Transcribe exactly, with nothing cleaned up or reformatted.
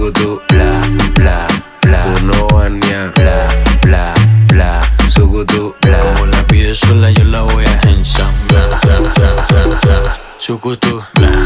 sugutu, bla, bla, bla. Tú no vas ni a bla, bla, bla, sugutu, bla. Como la pides sola, yo la voy a ensamblar. Sugutu, bla.